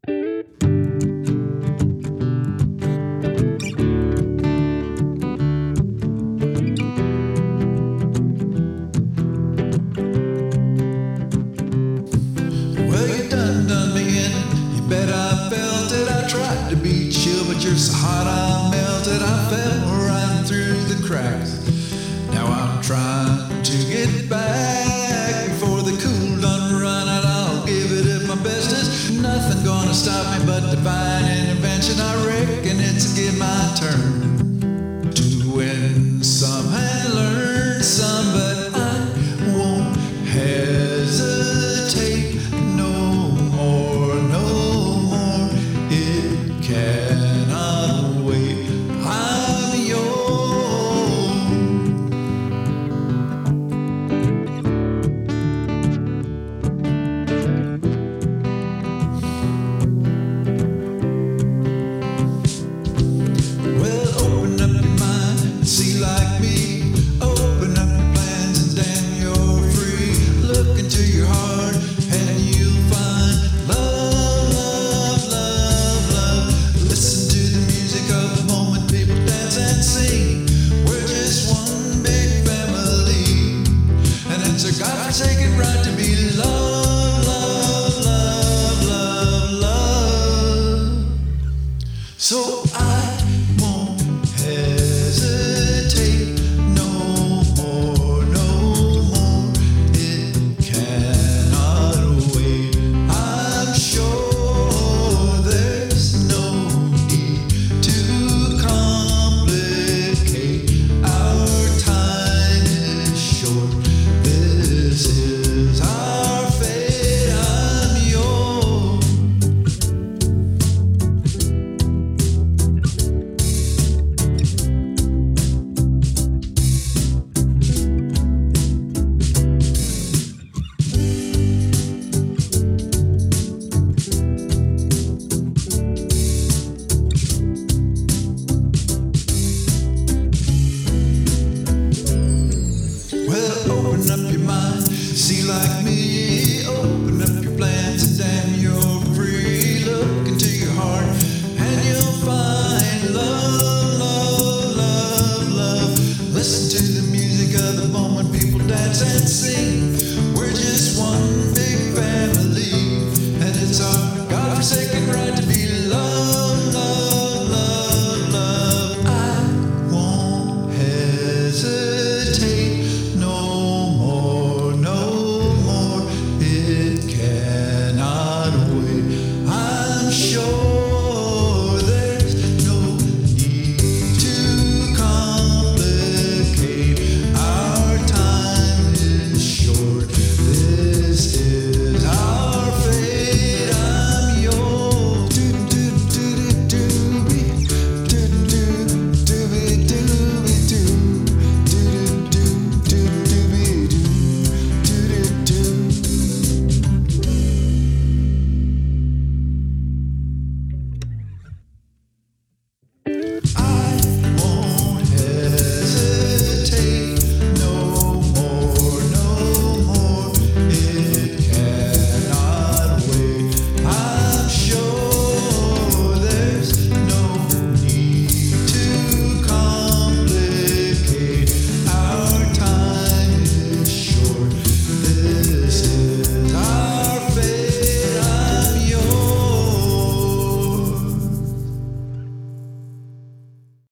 Well, you done me in. You bet I felt it. I tried to be chill, but you're so hot I melted. I fell right through the cracks. Now I'm trying to get back before the cool done run out. I'll give it my bestest. Nothing gonna stop me but divine